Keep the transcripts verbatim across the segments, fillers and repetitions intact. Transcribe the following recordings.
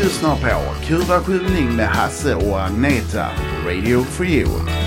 Du lyssnar på Kurvaskjutning med Hasse och Agneta. Radio for you.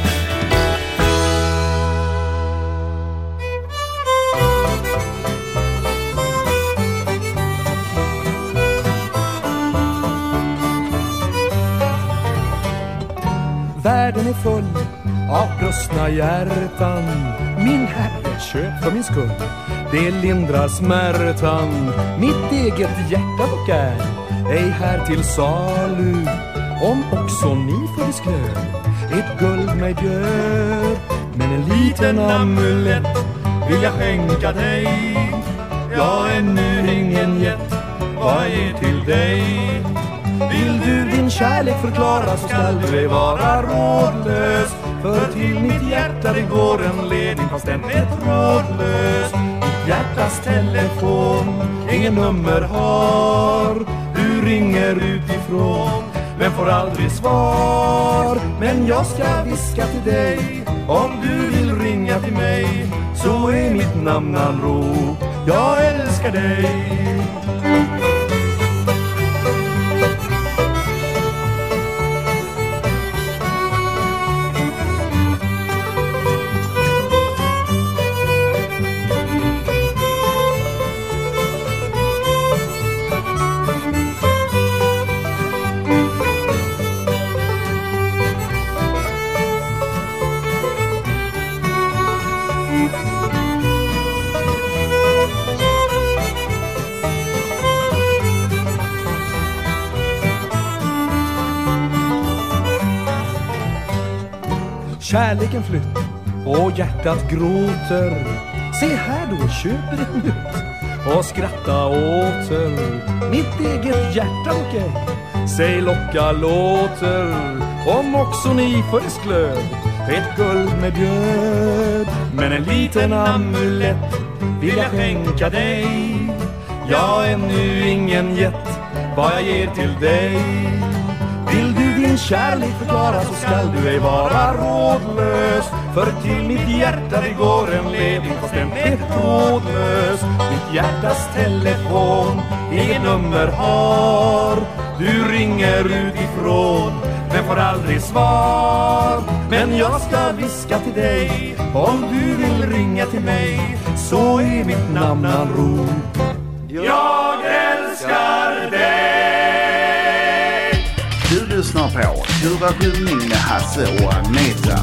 Världen är full av brustna hjärtan. Min herre, köp för min skull. Det lindrar smärtan. Mitt eget hjärta dock är ej här till salu. Om också ni för sklöd ett guld mig bjöd. Men en liten amulett vill jag skänka dig. Jag är ännu ingen gett, vad är till dig? Vill du din kärlek förklara så skall du ej vara rådlös. För till mitt hjärta det går en ledning fast den är trådlös. Mitt hjärtas telefon ingen nummer har. Du ringer utifrån men får aldrig svar. Men jag ska viska till dig om du vill ringa till mig. Så är mitt namn anrop, jag älskar dig. Kärleken flytt och hjärtat gråter. Se här då, köper ett nytt och skratta åter. Mitt eget hjärta okej, säg locka låter. Om också ni för glöd ett guld med bjöd. Men en liten amulett vill jag skänka dig. Jag är ännu ingen gett, vad jag ger till dig. Vill du din kärlek förklara så skall du ej vara rådlös. För till mitt hjärta det går en ledning fast den är trådlös. Mitt hjärtas telefon ingen nummer har. Du ringer utifrån men får aldrig svar. Men jag ska viska till dig om du vill ringa till mig. Så är mitt namn anrop, jag älskar dig. Du lyssnar på Kurvaskjutning med Hasse och Agneta.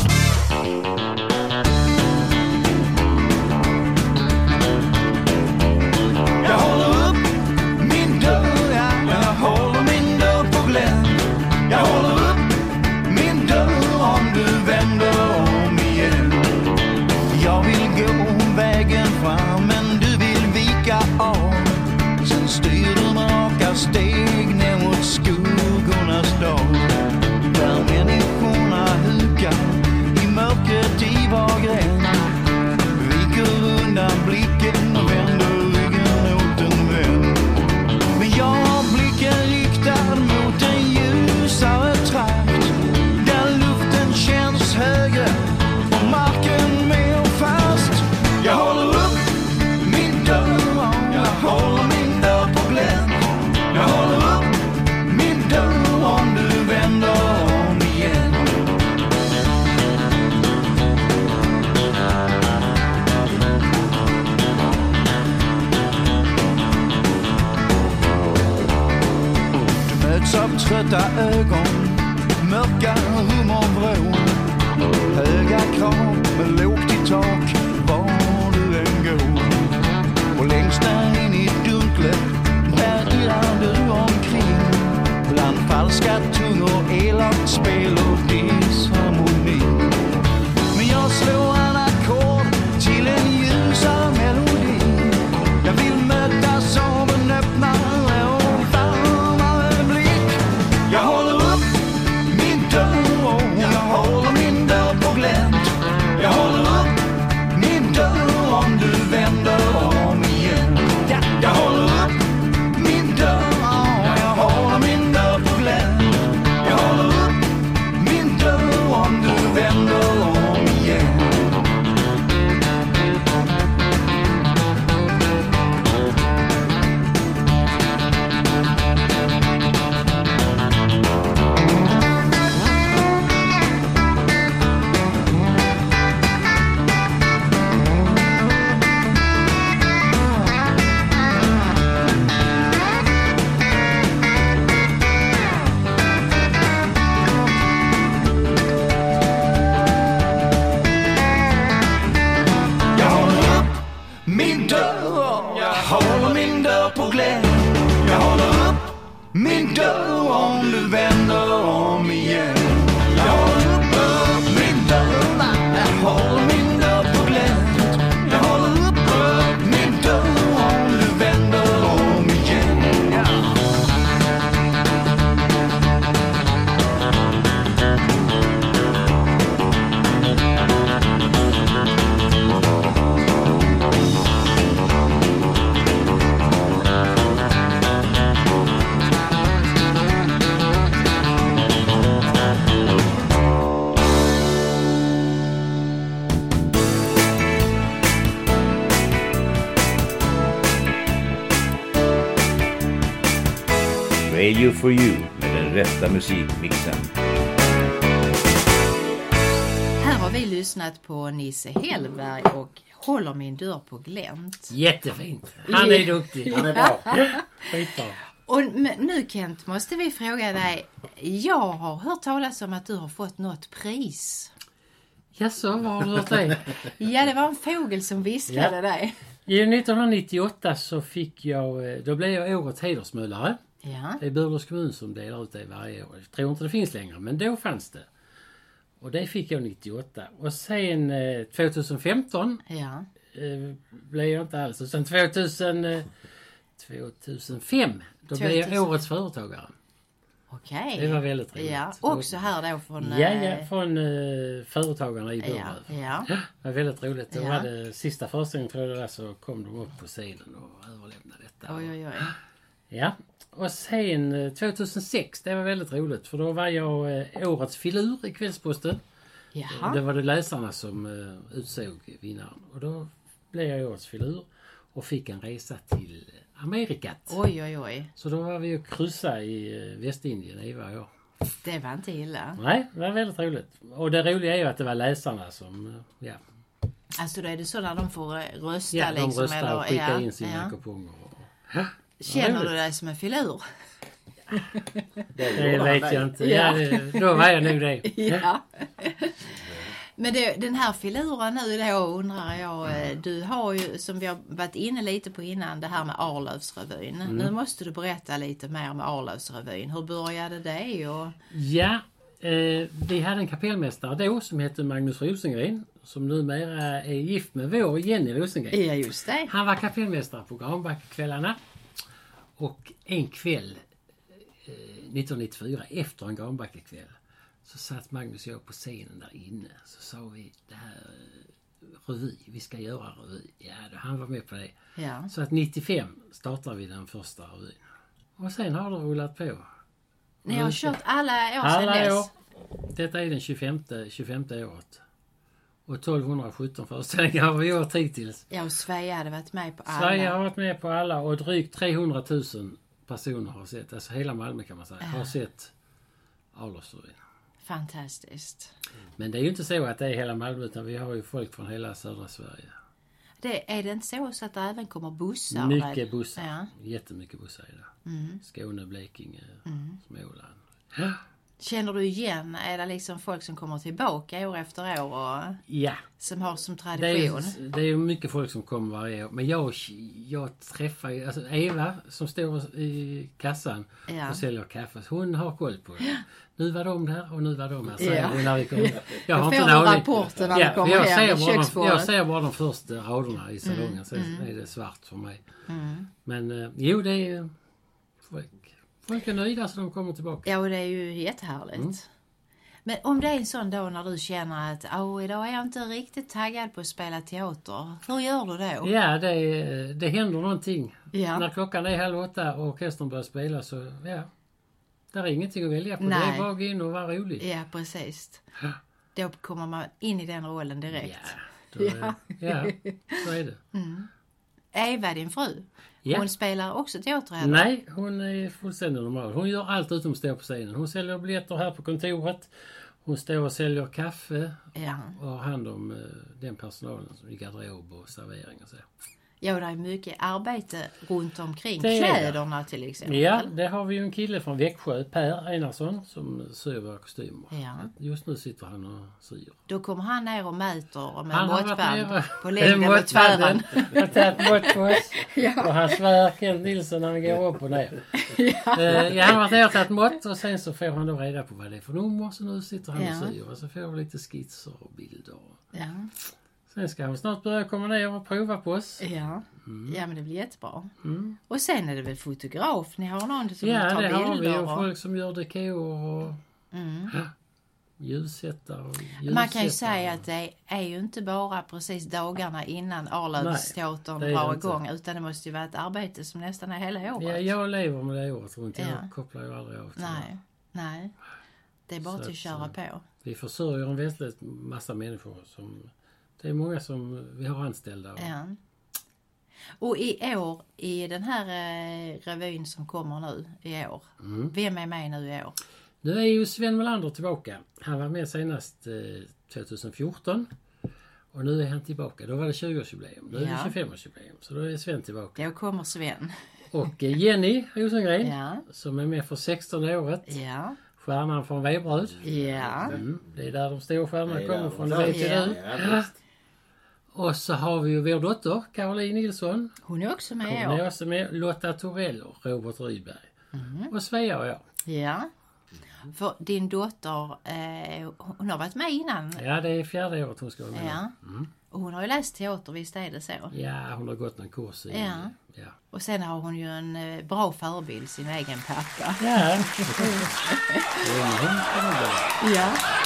Jag håller upp min dörr, jag håller min dörr på glänt. Jag håller upp min dörr om du vänder om igen. Jag vill gå vägen fram men du vill vika av. Sen styr du med raka steg ner mot skuggornas dag. Där människorna hukar i mörkret i var gränd. Viker undan blicken och vänder ryggen åt en vän. Men jag har blicken riktad mot en ljusare trakt. Där luften känns högre och marken mer fast. Jag håller upp min dörr, jag håller min dörr på glänt. Jag håller upp min dörr om du vänder om igen. Du möts av trötta ögon, mörka rum och vrå. Höga krav med lågt i tak, var du än går. Och längst där in i dunklet, där irrar du omkring. Bland falska tungor, elakt spel och disharmoni. Men jag slår en ackord till en ljusare melodi. Jag vill mötas av en öppnare och varmare blick. Jag håller upp min dörr min dörr om du vänder om igen. Jag håller upp, upp min dörr, jag håller min dörr på glänt. Jag håller upp, upp min dörr om du vänder om igen. Ja. Radio for you med den rätta musikmixen. Här har vi lyssnat på Nisse Hellberg och Håller min dörr på glänt. Jättefint. Han är duktig. Han är bra. Skitbra. Och nu Kent, måste vi fråga dig. Jag har hört talas om att du har fått något pris. Jaså, vad har du hört det? Ja, det var en fågel som viskade ja. dig. I nittonhundranittioåtta så fick jag, då blev jag årets hedersmöllare. Ja. Det är Burlövs kommun som delar ut det varje år. Jag tror inte det finns längre, men då fanns det. Och det fick jag nittioåtta. Och sen eh, tjugohundrafemton ja. eh, blev jag inte alls. Och sen tvåtusen, eh, tvåtusenfem då blev jag årets företagare. Okej. Det var väldigt roligt. Ja, också här då från... Ja, ja från eh, företagarna i Burlöv. Ja, ja. Det var väldigt roligt. Det ja. var det sista föreställningen tror jag det var, så kom de upp på scenen och överlämnade detta. Oj, oj, oj. Ja, och sen tjugohundrasex, det var väldigt roligt för då var jag eh, årets filur i Kvällsposten. Jaha. Det var det läsarna som eh, utsåg vinnaren. Och då blev jag årets filur och fick en resa till Amerikat. Oj, oj, oj. Så då var vi och kryssa i eh, Västindien, Eva och jag. Det var inte illa. Nej, det var väldigt roligt. Och det roliga är ju att det var läsarna som, eh, ja. Alltså då är det så när de får rösta ja, liksom? de röstar eller, och skickar ja, in sina ja. kuponger. Och, ja, känner du dig som en filur? Det, det vet jag inte. Ja, det, då var jag nog det. Ja. Men det, den här filuren nu då undrar jag, du har ju som vi har varit inne lite på innan det här med Arlövsrevyn. Mm. Nu måste du berätta lite mer om Arlövsrevyn. Hur började det? Och... Ja, eh, vi hade en kapellmästare då som hette Magnus Rosengren som numera är gift med vår Jenny Rosengren. Ja, just det. Han var kapellmästare på Granbackekvällarna och en kväll eh, nittonhundranittiofyra efter en Granbackekväll så satt Magnus och jag på scenen där inne. Så sa vi det här revy, vi ska göra revy. Ja, då, han var med på det. Ja. Så att nittiofem startade vi den första revyn. Och sen har det rullat på. Ni har kört alla år alla sedan dess? År. Detta är den tjugofemte, tjugofemte året. Och tolvhundrasjutton föreställningar har vi gjort hittills. Ja, och Sverige hade varit med på alla. Sverige har varit med på alla och drygt trehundratusen personer har sett, alltså hela Malmö kan man säga, har sett Arlövsrevyn. Fantastiskt. Men det är ju inte så att det är hela Malmö utan vi har ju folk från hela södra Sverige. Det, är det inte så, så att det även kommer bussar? Mycket bussar, ja. Jättemycket bussar idag. Mm. Skåne, Blekinge, mm. Småland. Ja. Känner du igen, är det liksom folk som kommer tillbaka år efter år och ja. som har som Det tradition? är, det är mycket folk som kommer varje år. Men jag, jag träffar ju, alltså Eva som står i kassan ja. och säljer kaffe. Hon har koll på det. Nu var de där och nu var de här. Så ja. när vi kommer. Jag har får inte du någon rapporten när ja, du kommer jag hem ser, i bara de, jag ser bara de första raderna i salongen. Mm. Sen mm. är det svart för mig. Mm. Men eh, jo, det är folk. Folk är nöjda så de kommer tillbaka. Ja, och det är ju jättehärligt. Mm. Men om det är en sån dag när du känner att åh, idag är jag inte riktigt taggad på att spela teater. Hur gör du då? Ja, det, det händer någonting. Ja. När klockan är halv åtta och orkestern börjar spela så, ja. Det är ingenting att välja på. Nej. Det är bara att gå in och vara rolig. Ja, precis. Då kommer man in i den rollen direkt. Ja, då är, ja så är det. Mm. Eva, din fru, ja. hon spelar också teater eller? Nej, hon är fullständigt normal. Hon gör allt utom att stå på scenen. Hon säljer biljetter här på kontoret. Hon står och säljer kaffe ja. och har hand om uh, den personalen som i garderob och servering och så. Ja, det är mycket arbete runt omkring Det är det. kläderna till exempel. Ja, det har vi ju en kille från Växjö, Per Einarsson, som syr våra kostymer. Ja. Just nu sitter han och syr. Då kommer han ner och mäter med Han har varit måttband nere på längden och tvären. Han har tagit mått på oss. Ja. Och han svär Kent Nilsson när han går upp och ner. ja. Uh, ja, han har varit nere och tagit mått och sen så får han då reda på vad det är för nummer. Så nu sitter han Ja. och syr och så får vi lite skisser och bilder. Ja. Sen ska han snart börja komma ner och prova på oss. Ja. Mm. ja, men det blir jättebra. Mm. Och sen är det väl fotograf? Ni har någon som Ja, tar det bilder? har vi och och... folk som gör dekor och Mm. ja, ljussättare och ljussättare. Man kan ju säga att det är ju inte bara precis dagarna innan Arlövsteatern Nej, det är drar det inte. igång, utan det måste ju vara ett arbete som nästan är hela året. Ja, jag lever med det året runt. Jag Ja. kopplar ju aldrig av till Nej, det. nej. Det är bara Så till att köra att, på. Vi försörjer en väldigt massa människor. Som, det är många som vi har anställda. Och, Ja. Och i år, i den här eh, revyn som kommer nu i år, Mm. vem är med nu i år? Nu är ju Sven Melander tillbaka. Han var med senast eh, tjugohundrafjorton. Och nu är han tillbaka. Då var det tjugoårsjubileum. Nu är det Ja. tjugofemårsjubileum. Så då är Sven tillbaka. Då kommer Sven. Och eh, Jenny Rosengren Ja, som är med för sextonde året. ja, Stjärnan från Veberöd. ja. Mm. Det är där de stora stjärnorna Det är där kommer de från. Det kommer. vet ju Ja. du. Ja, visst. Och så har vi ju vår dotter Caroline Nilsson. Hon är också med i Hon är år. också med. Lotta Torell och Robert Rydberg. Och Svea och jag. Ja. För din dotter, eh, hon har varit med innan. Ja, det är fjärde året hon ska vara med. Ja. Och hon har ju läst teater, visst är det så? Ja, hon har gått en kurs i... Ja. Ja. Och sen har hon ju en eh, bra förebild, sin egen pappa. Ja. Det är hon. Ja.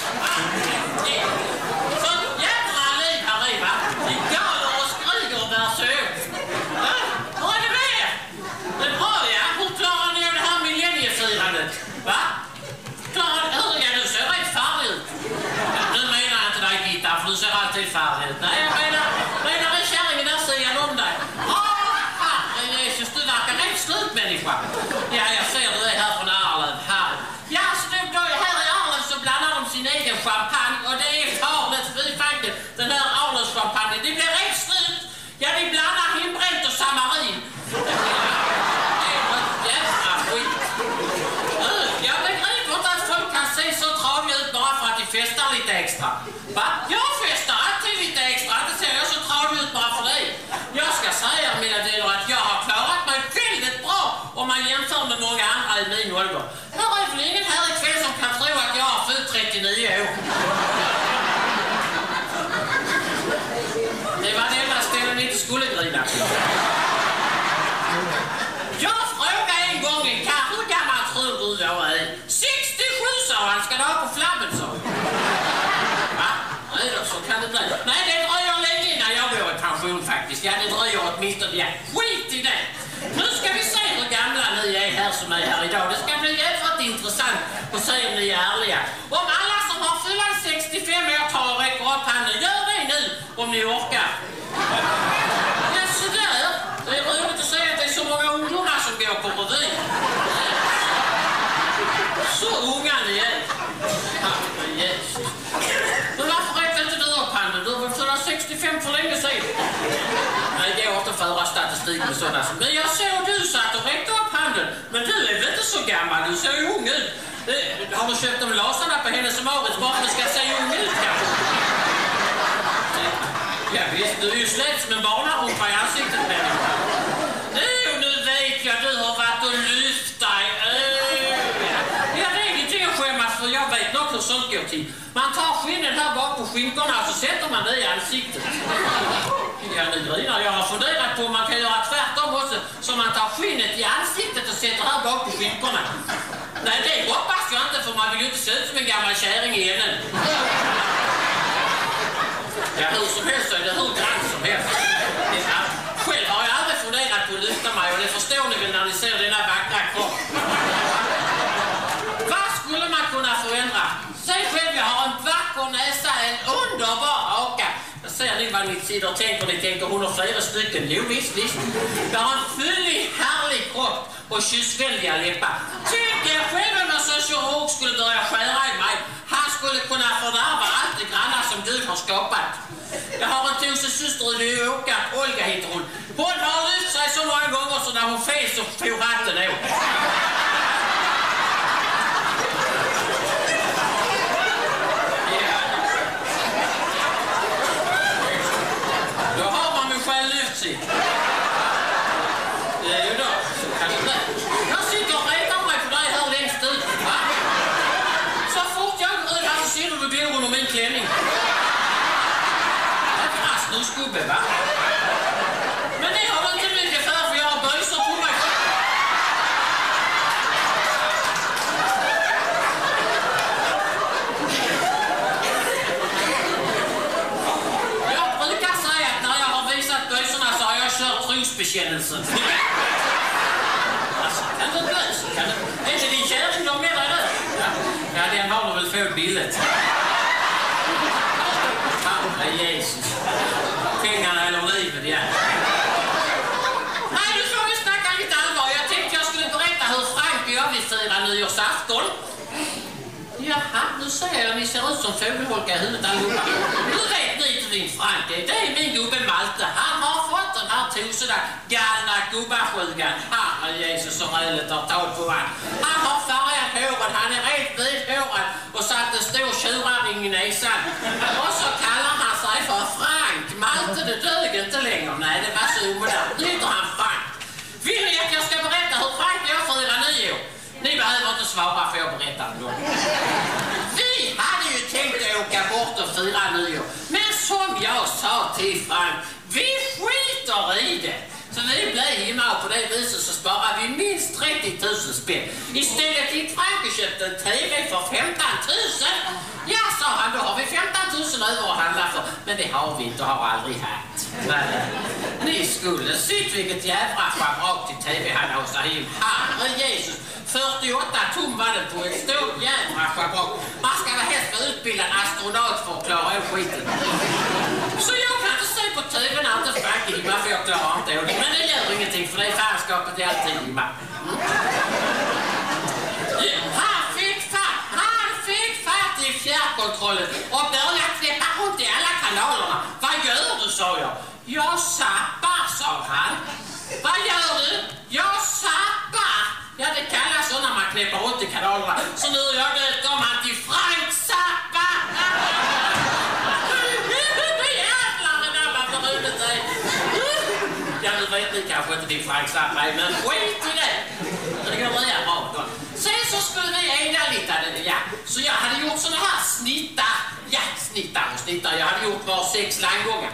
Sånt jävla liv här i, va? Ni galer och skriker och bär sig åt. Va? Hur är det med er? Det är bra, ja. Hur klarar ni av det här millenniefirandet? Va? Klarar ni... Hur? Ja, du ser rätt farlig ut. Ja, nu menar jag inte dig, Gitta, för du ser alltid farlig ut. Nej, jag menar... Menar en kärringen där sidan om dig. Ah, herre Jesus, du verkar rätt slutmänniska. Ja, jag ser du är här från Arlöv. Här. Ja, så då, då här i Arlöv så blandar de sin egen champagne och det är farligt. Fy fanken, den här Arlövschampagne, det blir rätt slut. Ja, de blandar hembränt och samarin. Det är något jävla skit. Uh, Jag begriper inte att folk kan se så tradiga ut bara för att de festar lite extra. Va? Jag festar alltid lite extra, inte ser jag så tradig ut bara för dig. Jag ska säga, mina vänner, att jag har klarat mig väldigt bra om man jämför med många andra i min ålder. Här är väl ingen här ikväll som kan tro att jag har fyllt trettionio år. Det var det enda ställen inte skulle grina. Jag frågade en gång en karl, hur gammal tror du jag är? sextiosju, sa han, ska du ha på flabben, sa han. Va? Nej då, så kan det bli. Nej, det dröjer länge innan jag går i pension faktiskt. Ja, det dröjer åtminstone. Ja, skit i det. Nu ska vi se hur gamla ni är här som är här idag. Det ska bli jävligt intressant att se om ni är ärliga. Om alla som har fyllt sextiofem år tar och räcker upp handen, gör det nu om ni orkar. Ja, så där. Det är roligt att se att det är så många ungdomar som går på revy. Så unga ni är. Herrejäst. Men varför räckte inte du upp handen? Du var fyllda sextiofem för länge sedan. Nej, det går inte att föra statistik med sådana. Men jag såg du satt och räckte upp handen. Men du är väl inte så gammal? Du ser ju ung ut. Eh, Har du köpt de lasarna på Hennes och Mauritz bara för att du ska se ung ut kanske? Ja visst, du är ju slätt som en barnarumpa i ansiktet med dig. Oh, nu vet jag, du har varit och lyft dig. Oh, ja. ja, det är ingenting att skämmas för. Jag vet nog hur sånt går till. Man tar skinnen här bak på skinkorna och så sätter man det i ansiktet. Ja, nu grinar. Jag har funderat på om man kan göra tvärtom också. Så man tar skinnet i ansiktet och sätter här bak på skinkorna. Nej, det hoppas jag inte, för man vill ju inte se ut som en gammal kärring i änden. Ja, hur som helst så är det hur grant som helst. Ja, själv har jag aldrig funderat på att lyfta mig, och det förstår ni väl när ni ser denna vackra kropp. Vad skulle man kunna förändra? Säg själv, jag har en vacker näsa, en underbar haka. Jag ser ni vad ni sitter och tänker. Ni tänker hon har flera stycken. Jo, visst, visst. Jag har en fyllig, härlig kropp och kyssvänliga läppar. Tänk er själv om en sån kirurg skulle börja skära i mig. Han skulle skulle kunna fördärva allt det grannar som Gud har skapat. Jag har en tosesyster i New York, Olga heter hon. Hon har lyft sig så många gånger så när hon fel så får ratten åt. Då har man mig själv lyft sig. Det är ju då, så kan det bli. Jag sitter och retar mig på dig här längst ut, va? Så fort jag går ut här så ser du du går under min klänning. Det är fast nu skubbe, va? Men det har du inte mycket för, för jag har böjsor på mig. Jag brukar säga att när jag har visat böjsorna så har jag kört trosbekännelsen. Alltså, kan det bli så? Kan det... Är inte din kärring de med dig där? Ja, ja den har du väl fått billigt. Herre Jesus. Pengarna eller livet, ja. Nej, nu får vi snacka lite allvar. Jag tänkte jag skulle berätta hur Frank och jag vill fira nyårsafton. Jaha, nu ser jag ni ser ut som fågelholka i huvudet allihopa. Nu vet ni inte din Frank, det är min gubbe Malte. Han har fått den här tosena galna gubbasjukan. Herre Jesus som rölet har tagit på han. Han har färgat håret, han är rätt vithårad och satt en stor tjurarring i näsan. Och så kallar han sig för Frank. Malte, det dög inte längre. Nej, det var så omodernt. Nu heter han Frank. Vill ni att jag ska berätta hur Frank och jag firar nyår? Ni behöver inte svara för jag berättar ändå. Vi hade ju tänkt att åka bort och fira nyår. Men som jag sa till Frank, vi skiter i det. Så vi blev hemma och på det viset så sparar vi minst trettio tusen spänn. Istället gick Frank och köpte en tv för femton tusen. Ja, sa han, då har vi femton tusen över att handla för. Men det har vi inte och har aldrig haft. Men ni skulle sitt vilket jävla schabrak till tv han har sig hem. Herre Jesus. fyrtioåtta tom var det på ett stort jävla schabrak. Man ska vara helt för utbildad astronaut för att klara av skiten. Så jag kan inte se på tv när inte Frank är hemma för jag klarar inte av det. Men det gör ingenting för det är fanskapet är alltid hemma. Han fick fatt, han fick fatt i fjärrkontrollen och började knäppa runt i alla kanalerna. Vad gör du, sa jag. Jag zappar, sa han. Vad gör du? Jag zappar. Ja, det kallas så när man knäpper runt i kanalerna. Så nu är jag döpt om han till Frank Zappa. Jävlar, det där var för roligt dig. Ja, nu vet ni kanske inte din Frank Zappa är, men skit i det. Det går bra bra då. Sen så skulle vi ägna lite, ja. Så jag hade gjort såna här snittar. Ja, snittar och snittar. Jag hade gjort var sex landgångar.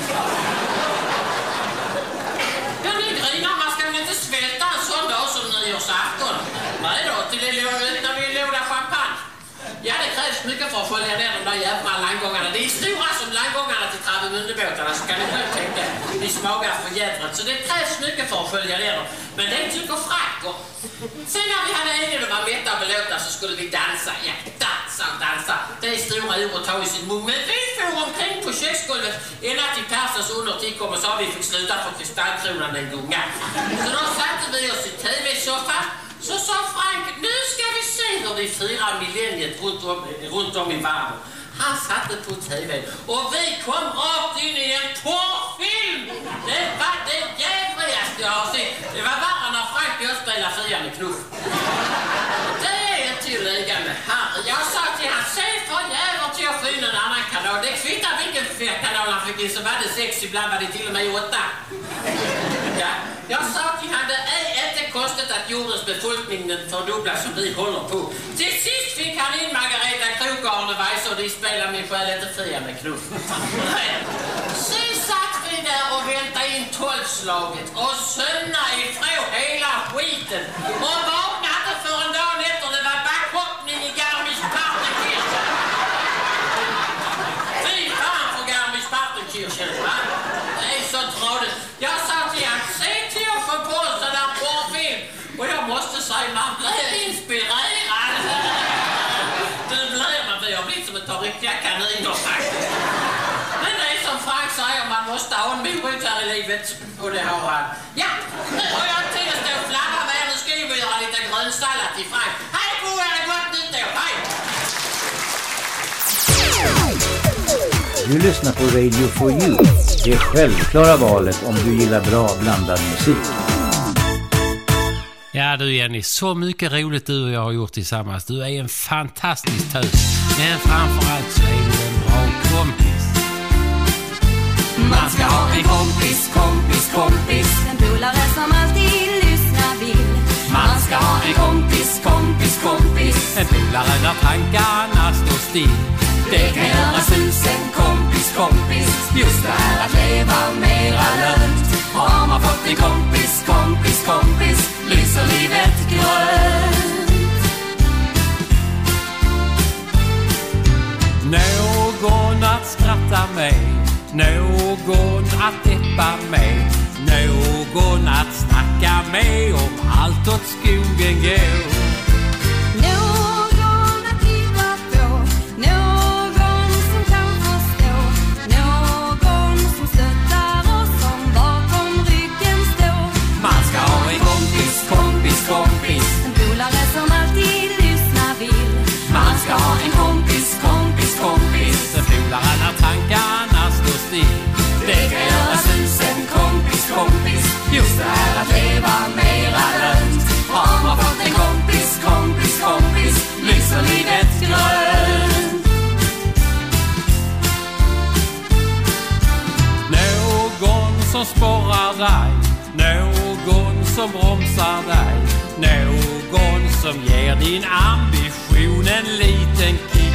Ja, ni grinar, man ska väl inte svälta en sån dag som nyårsafton. Nej då, till det när vi låda champagne. Ja, det krävs mycket för att följa ner de där jävla landgångarna. Det är stora som landgångarna till Travemundebåtarna, så kan ni själv tänka. De smagar för jävligt, så det krävs mycket för att följa ner dem. Men det tycker Frank. Och sen när vi hade en och var mätta och belåtna så skulle vi dansa. Ja, dansa och dansa. Det är stora ur att ta i sin mun. Men vi får omkring på köksgolvet ända till Persens undertid kom och sa att vi fick sluta för kristallkronan den gunga. Så då satte vi oss i tv-soffan. Så sa Frank, nu ska vi se hur vi firar millenniet runt om, runt om i världen. Han satte på tv och vi kom rakt in i en porrfilm. Det var det jävligaste jag har sett. Det var värre när Frank och jag spelade Fia med knuff. Det är inte till liga med herre. Jag sa till han, se för jävlar till jag får in en annan kanal. Det kvittar vilken kanal han fick in, så var det sex, ibland var det till och med åtta. Ja. Jag sa till han, det är inte konstigt att jordens befolkning fördubblas som vi håller på. Till sist fick han in Margareta Krok och Arne Weise och de spelar min själ inte Fria med knuff. Sen satt vi där och väntade in tolvslaget och sömna ifrån hela skiten. Och vaknade för en dag efter det var backhoppning i Garmisch-Partenkirchen. Fy fan för Garmisch-Partenkirchen, va? Det är så trådigt. Jag sa till han, se till att få på en sån där porrfilm. Och jag måste säga, man blir inspirerad. Det blir man, vi har blivit som ett par riktiga kaniner faktiskt. Men det är som Frank säger, man måste ha en morot här i livet. Och det har han. Ja, nu har jag tid att stå och flamma med. Nu ska vi göra lite grönsallad till Frank. Hej på er, det är gott nytt år, hej! Du lyssnar på Radio for You. Det självklara valet om du gillar bra blandad musik. Ja du Jenny, så mycket roligt du och jag har gjort tillsammans. Du är en fantastisk tös. Men framförallt så är du en bra kompis. Man ska ha en kompis, kompis, kompis. En polare som alltid lyssnar vill. Man ska ha en kompis, kompis, kompis. En polare när tankarna står still. Det kan göra susen, kompis, kompis. Just det här att leva mera lönt. Har man fått en kompis, kompis, kompis, lyser livet grönt. Någon att skratta med, någon att deppa med, någon att snacka med om allt åt skogen går. Någon att lita på, någon som kan förstå, någon som stöttar oss som bakom ryggen står. Man ska ha en kompis, kompis, kompis. En polare som alltid lyssnar vill. Man ska ha en kompis, kompis, kompis. En polare när tankarna står still. Det kan göra susen, kompis, kompis. Just det här att leva mera lönt. Har man fått en kompis, kompis, kompis, lyser livet grönt. Någon som sporrar dig, någon som bromsar dig, någon som ger din ambition en liten kick.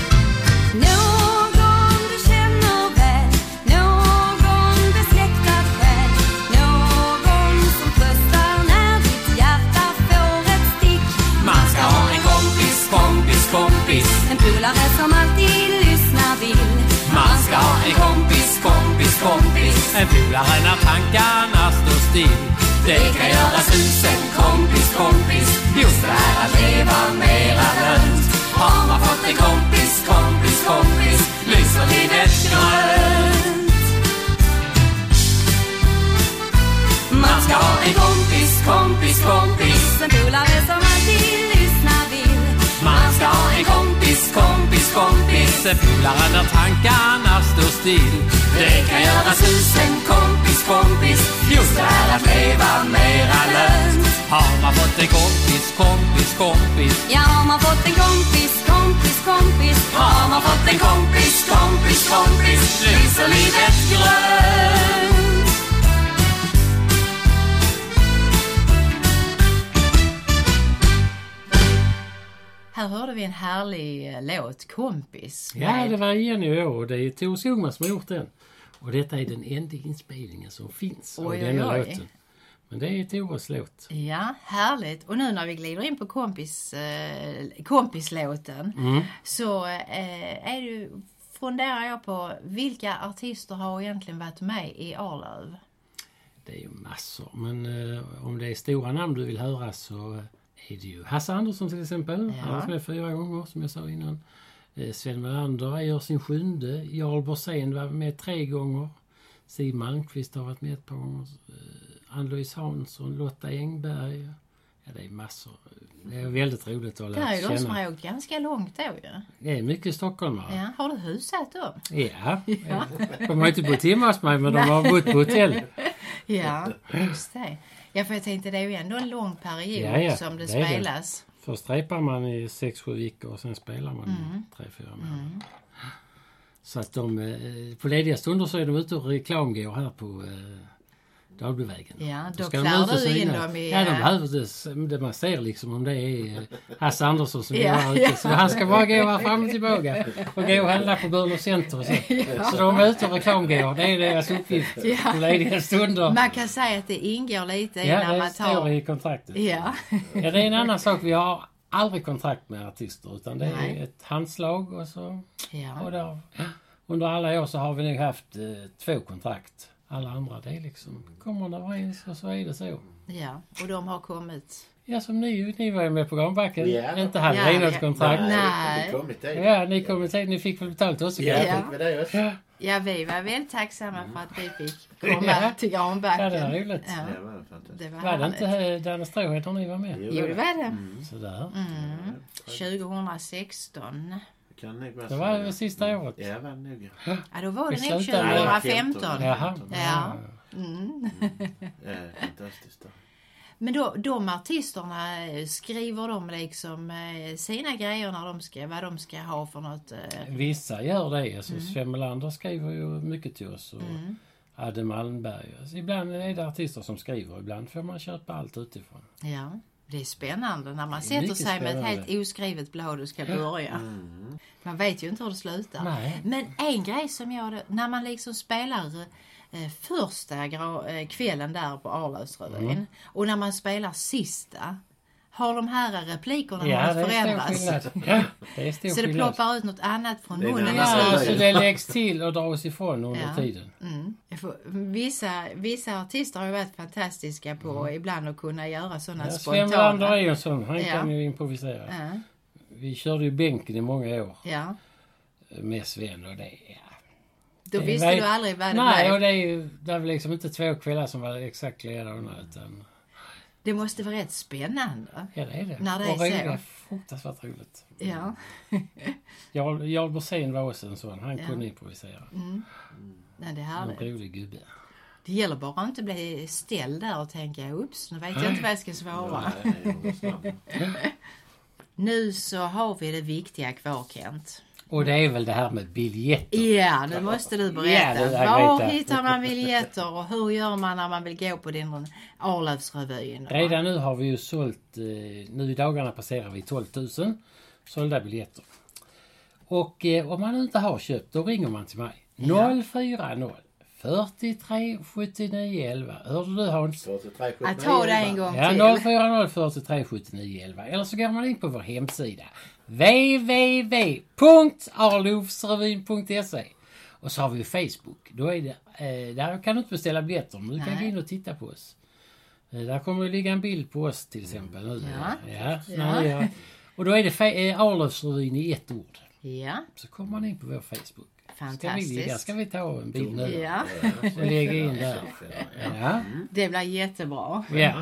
Någon du känner väl, någon besläktad själ, någon som tröstar när ditt hjärta får ett stick. Man ska ha en kompis, kompis, kompis. En polare som alltid lyssnar vill. Man ska ha en kompis, kompis, kompis. En polare när tankarna står still. Det kan göra susen, kompis, kompis. Just det här att leva mera lönt. har man fått en kompis, kompis, kompis, lyser livet grönt. Man ska ha en kompis, kompis, kompis. En polare som alltid lyssnar vill. Man ska ha en kompis, kompis, kompis. En polare när tankarna står still. Det kan göra susen, kompis, kompis. Just det här att leva mera lönt. Har man fått en kompis, kompis, kompis. Ja, har man fått en kompis, kompis, kompis. Har man fått en kompis, kompis, kompis. Lyser livet grönt. Här hörde vi en härlig låt, Kompis. Ja, det var Jenny och det är Tor Skogman som har gjort den. Och detta är den enda inspelningen som finns av Oj, denna oj, oj. låten. Men det är Tores låt. Ja, härligt. Och nu när vi glider in på kompis, eh, kompislåten Mm. så eh, är det, funderar jag på vilka artister har egentligen varit med i Arlöv? Det är ju massor. Men eh, om det är stora namn du vill höra så är det ju Hasse Andersson till exempel. Ja. Han har varit med fyra gånger som jag sa innan. Eh, Sven Melander gör sin sjunde. Jarl Borssén var med tre gånger. Siw Malmkvist har varit med ett par gånger. Eh, Ann-Louise Hansson, Lotta Engberg. Ja, det är massor. Det är väldigt roligt att Det är ju lära de som känna. har åkt ganska långt då ju. Det är mycket stockholmare. Ja, har du husat dem? Ja. ja. De har inte bott hemma hos mig men de har bott på hotell. Ja, just det. Ja, för jag tänkte det är ju ändå en lång period Ja, ja, som det, det är det. spelas. Först repar man i sex sju veckor och sen spelar man Mm. i tre fyra månader. Så att de, eh, på lediga stunder så är de ute och reklamgår här på eh, Dalbyvägen. Ja, då ska de klär ut och du in syna. dem i... Ja, de eh, behöver det, det. Man ser liksom om det är eh, Hasse Andersson som Ja, går här ute. ja. Så han ska bara gå här fram och tillbaka och gå och handla på Börner Center och så. Så de är ute och reklamgår. Det är deras uppgift Ja. på lediga stunder. Man kan säga att det ingår lite Ja, innan det man står tar... i kontraktet. Ja. Ja, det är en annan sak. Vi har aldrig kontrakt med artister utan det är Nej. ett handslag och så. Ja. Och där, under alla år så har vi nog haft eh, två kontrakt. Alla andra, det är liksom, kommer det överens och så är det så. Ja, och de har kommit. Ja, som ni, ni var ju med på Gambacken. Ja. Inte hade Ja, ni något ja. kontrakt. Nej. Det kommit det. Ja, ni kom till, ni fick väl betalt också. Ja, kanske? Ja. fick vi det också. Ja, Ja, vi var väldigt tacksamma för att vi fick komma Ja. till ja, Granbacken. det var roligt. Ja, Det var fantastiskt. det var, Var det härligt. inte eh, Danne Stråhed när ni var med? Jo, det var det. Sådär. Mm. tjugohundrasexton. Kan det vara Det var det sista året. Ja, var nog. Ja, då var det Vi nog slutade- tjugohundrafemton. Jaha. Ja. Mm. Ja, fantastiskt. Då. Men då, de artisterna, eh, skriver de liksom eh, sina grejer när de ska, vad de ska ha för något? Eh, Vissa gör det. Alltså, Sven Melander skriver ju mycket till oss. Och Mm. Adde Malmberg. Alltså, ibland är det artister som skriver. Ibland får man köpa allt utifrån. ja, det är spännande när man Det är sätter mycket sig med ett spännande. helt oskrivet blad och ska börja. Man vet ju inte hur det slutar. Nej. Men en grej som jag, när man liksom spelar eh, första gra- eh, kvällen där på Arlövsrevyn Mm. och när man spelar sista, har de här replikerna Ja, hunnit det är stor förändras? skillnad. Ja, det är stor Så det skillnad. ploppar ut något annat från Det är en munnen i annan Ja, sak. alltså slutet. det läggs till och dras ifrån under Ja. tiden. Mm. Jag får- Vissa, vissa artister har ju varit fantastiska på ibland att kunna göra sådana Ja, Sven Melander spontana. är ju en sån. Han Ja. kan ju improvisera. Ja, Vi körde ju bänken i många år ja. med Sven och det. Ja. Då Det visste var- du aldrig vad det Nej, och blev. det är ju det är väl liksom inte två kvällar som var exakt likadana utan Det måste vara rätt spännande. ja, det är det. När det är och roligt, så. det är fruktansvärt roligt. Ja. Jarl, Jarl Borssén var också en sån. Han Ja. kunde improvisera. Nej, det är En härligt. rolig gubbe. Det gäller bara att inte bli ställd där och tänka, ups, nu vet jag inte vad jag ska svara. Nej, jag var snabb. Nu så har vi det viktiga kvar, Kent. Och det är väl det här med biljetter. Ja, nu måste du berätta. Ja, det där Var vet jag. hittar man biljetter och hur gör man när man vill gå på din Arlövsrevyn? Redan nu har vi ju sålt, eh, nu i dagarna passerar vi tolv tusen sålda biljetter. Och eh, om man inte har köpt, då ringer man till mig. noll fyra noll fyrtiotre sjuttionio elva. Hörde du Hans? fyrtiotre, Att ta det en gång Ja, till. noll fyra noll fyrtiotre sjuttionio elva. Eller så går man in på vår hemsida w w w punkt arlovsrevyn punkt se. Och så har vi Facebook. Då är det, eh, där kan du inte beställa biljetter, men du kan Nej. gå in och titta på oss. Eh, där kommer det ligga en bild på oss till exempel nu. Ja. Ja, Ja. när jag- och då är det fe- eh, Arlovsrevyn i ett ord. Ja, Så kommer man in på vår Facebook. Ska vi, fantastiskt. där ska vi ta en bild nu Ja, och lägga in där. Ja. det blir jättebra. Ja.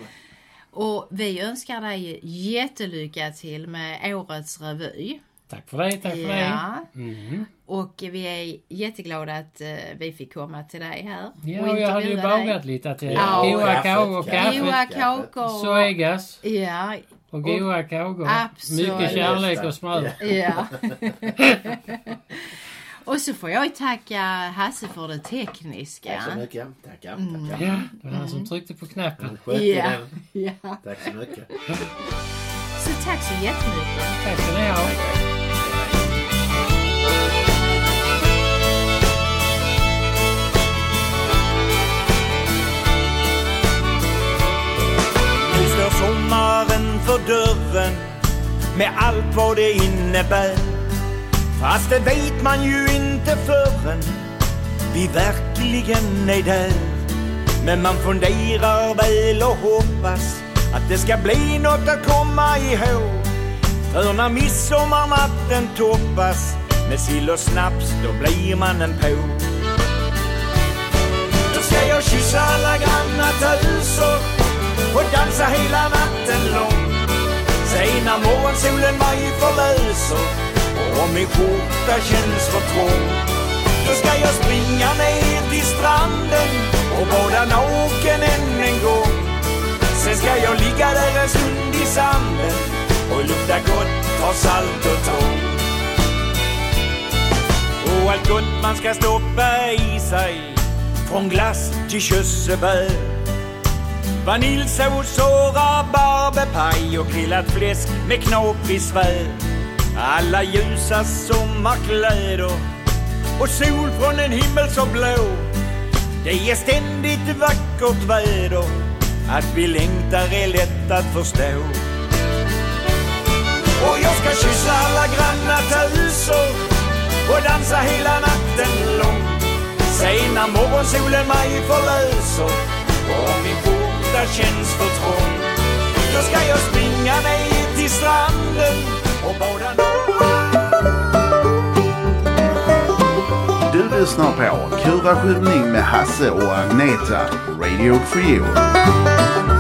Och vi önskar dig jättelycka till med årets revy. Tack för det, tack för det. Ja, Mm. och vi är jätteglada att eh, vi fick komma till dig här. Ja, och och jag hade ju intervjua dig. bagat lite till Ja, goa kaffet, kakor och kaffet. Goa kaffe. kakor. Suegas Ja, och goa kakor. Absolut. Mycket kärlek och smör. ja. Och så får jag tacka Hasse för det tekniska. Tack så mycket. Tackar, Mm. tackar. Ja, det var han som tryckte på knappen. Han skötte Ja, den. ja. Tack så mycket. Så tack så jättemycket. Tack ska ni ha. Nu står sommaren för dörren med allt vad det innebär. Fast det vet man ju inte förrän vi verkligen är där. Men man funderar väl och hoppas att det ska bli något att komma ihåg. För när midsommarnatten toppas med sill och snaps, då blir man en på. Då ska jag kyssa alla grannar tusor och dansa hela natten lång. Säg när morgonsolen mig förlöser och om min skjorta känns för trång. Då ska jag springa ner till stranden och bada naken än en gång. Sen ska jag ligga där en stund i sanden och lukta gott av salt och tång. Och allt gott man ska stoppa i sig, från glass till körsebär, vaniljsås och rabarberpaj och grillat fläsk med knaprig svär. Alla ljusa sommarkläder och sol från en himmel så blå. Det är ständigt vackert väder, att vi längtar är lätt att förstå. Och jag ska kyssa alla grannar tusor och dansa hela natten lång. Säg när morgonsolen mig förlöser och min skjorta känns för trång. Då ska jag springa ner till stranden och bada naken. Du lyssnar på Kuraskjutning med Hasse och Agneta, Radio for You.